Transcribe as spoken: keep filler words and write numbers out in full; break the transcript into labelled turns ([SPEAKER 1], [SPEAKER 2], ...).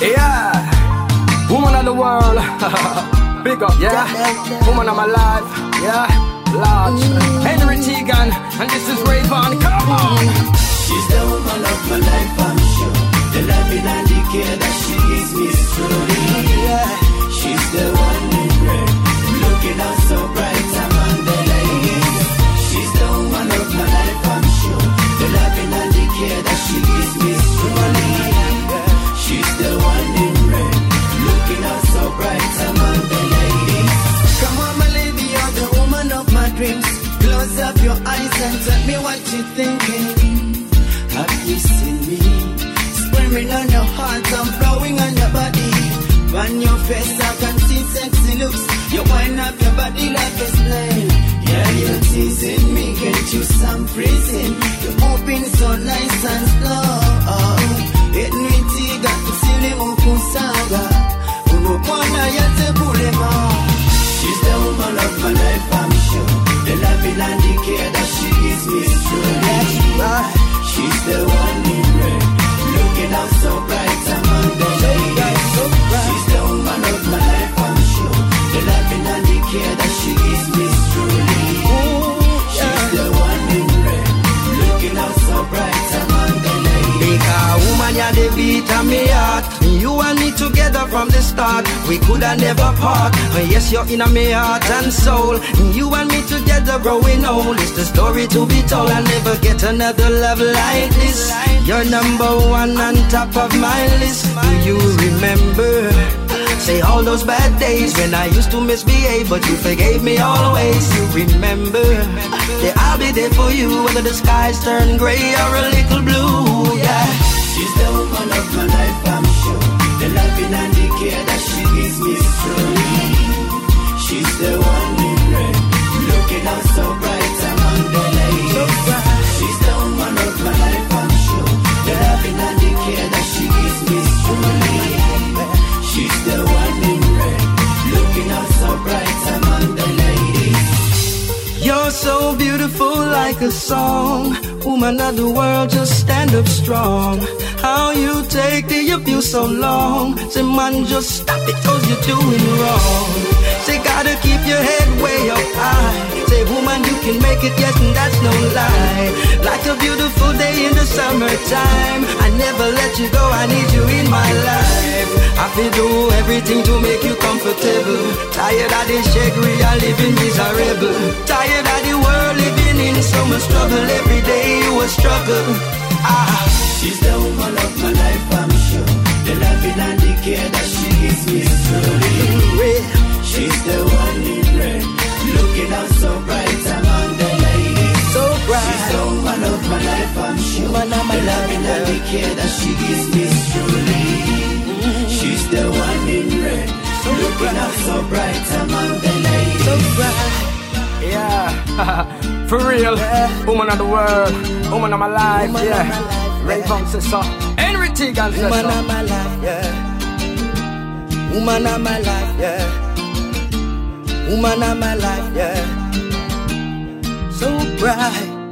[SPEAKER 1] Yeah, woman of the world. Big up, yeah. Woman of my life, yeah. Large. Henry Tegan, and this is Rayvon. Come on.
[SPEAKER 2] She's the woman of my life, I'm sure. The loving and the care that she gives me is truly. Yeah. She's the one in red, looking out so bright among the ladies. She's the woman of my life, I'm sure. The loving and the care that she gives me is truly. Yeah. She's the one in red, looking out so bright among the ladies. Come on, my lady, you're the woman of my dreams. Close up your eyes and tell me what you're thinking. Have you seen me? Swimming on your heart, I'm flowing on your body. On your face, I can see sexy looks. You wind up your body like a slave. Yeah, you're teasing me, can't you some freezing? You're moving so nice and slow. It me tiga, kusile mukusaga. Unukwana yate bulema. She's the woman of my life, I'm sure. The loving and the care that she gives me is true. That's right. She's the one in red, looking out so bright among the ladies. So bright. She's the woman of my life, I'm sure. The loving and the care that she gives me is truly. Ooh, yeah. She's the one in red, looking out so bright among the ladies. Because woman, you're the beat of me heart. You and me together from the start. We coulda never part. Yes, you're in my heart and soul. You and me together growing old. It's the story to be told. I'll never get another love like this. You're number one on top of my list. Do you remember? Say all those bad days when I used to misbehave, but you forgave me always. You remember? Yeah, I'll be there for you whether the skies turn gray or a little blue. Yeah. She's the woman of my life, I'm sure. The loving and the care that she gives me is truly. She's the one in red, looking out so bright among the ladies. So she's the woman of my life, I'm sure. The loving and the care that she gives me is truly. She's the one in red, looking out so bright among the ladies. You're so beautiful like a song. Woman of the world, just stand up strong. How you take the abuse so long? Say man, just stop it cause you're doing wrong. Say gotta keep your head way up high. Say woman, you can make it, yes, and that's no lie. Like a beautiful day in the summertime. I never let you go, I need you in my life. I feel do everything to make you comfortable. Tired of this shaggy, I living miserable. Tired of the world living in so much trouble. Every day you a struggle. Ah, she's the woman of my life, I'm sure. The loving and the care that she gives me is truly. She's the one in red, looking out so bright among the ladies. So bright. She's the woman of my life, I'm sure. The loving and the care that she gives me is truly. She's the one in red, so looking out so bright among the ladies. So bright.
[SPEAKER 1] Yeah, for real. Yeah. Woman of the world, woman of my life, woman yeah. Rayvon says so. Henry Tegan says so.
[SPEAKER 2] Woman of my life, yeah. Woman of my life, yeah. Woman of my life, yeah. So bright.